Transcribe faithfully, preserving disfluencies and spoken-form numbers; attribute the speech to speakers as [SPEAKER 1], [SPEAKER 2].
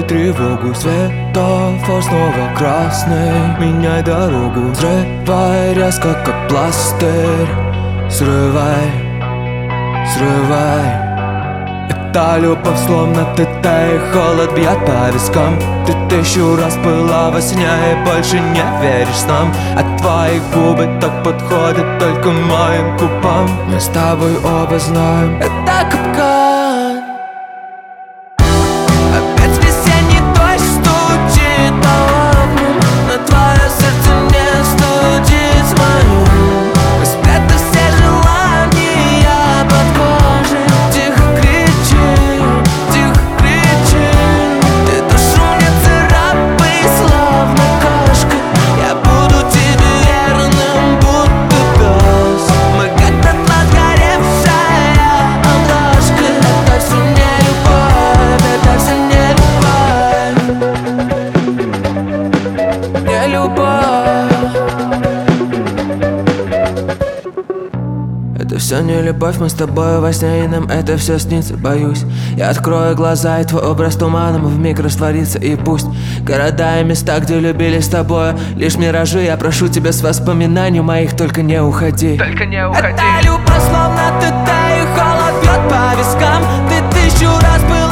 [SPEAKER 1] тревогу. Светофор снова красный, меняй дорогу. Взрывай резко, как пластырь. Срывай, срывай. Эта любовь словно тета, и холод бьет по вискам. Ты тысячу раз была во сне и больше не веришь нам. А твои губы так подходят только моим губам. Мы с тобой оба знаем, это капкан. Опять весенний дождь стучит по окнам, но твое сердце не стучит с моим. Мы спрятали все желания под кожей. Тихо кричи, тихо кричи. Ты душу мне царапай, словно кошка. Я буду тебе верным, будто пес. Мы как дотла сгоревшая обложка. Это все не любовь, это все не любовь. Не любовь. Это все не любовь, мы с тобой во сне, и нам это все снится. Боюсь, я открою глаза, и твой образ туманом вмиг растворится. И пусть города и места, где любили с тобой, лишь миражи. Я прошу тебя с воспоминаний моих, только не уходи.
[SPEAKER 2] Только не уходи.
[SPEAKER 1] Это любовь словно ты, и холод бьет по вискам. Ты тысячу раз был